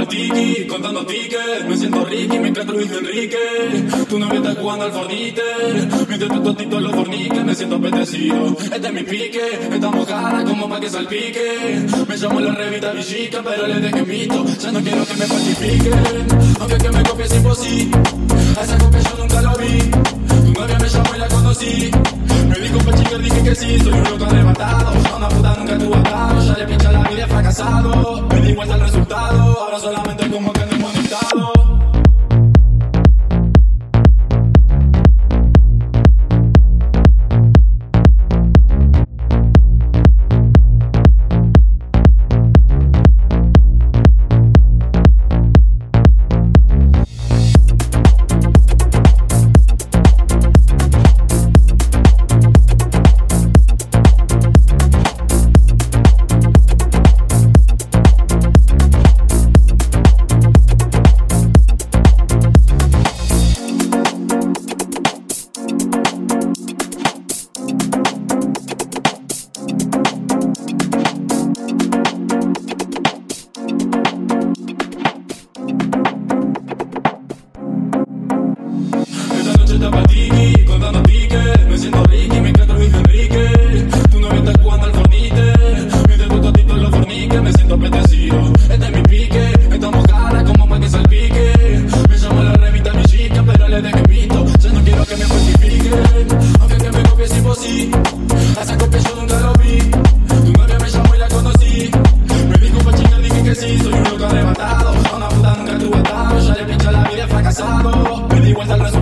tiki, contando tickets. Me siento Ricky, me encanta Luis Enrique. Tu novia está jugando al Fornite, mientras tu totito los forniques. Me siento apetecido, este es mi pique. Estamos cara como pa' que salpique. Me llamo la revista Villica, pero le dejé mito. Ya no quiero que me falsifiquen, aunque que me copies imposible. A esa copia yo nunca lo vi. Tu novia me llamó y la conocí. Me dijo pa' chica, dije que sí. Soy un loco arrebatado, a una puta nunca tuve atado. Ya le pincha la vida, he fracasado. Me di vuelta al resultado, ahora solamente como que no he conectado. Tiki, contando tickets. Me siento Ricky, me encanta Luis Enrique. Tu novia está jugando al Fornite, mientras tu totito los forniques. Me siento apetecido, este es mi pique. Estamos cara como pa' que salpique. Me llamo la revista Villica, pero le dejé mito. Ya no quiero que me falsifiquen, aunque que me copies imposible. A esa copia yo nunca lo vi. Tu novia me llamó y la conocí. Me dijo pa' chingar, dije que sí. Soy un loco arrebatado, a una puta nunca tuve atado. Ya le pincha la vida, he fracasado. Me di vuelta al resultado.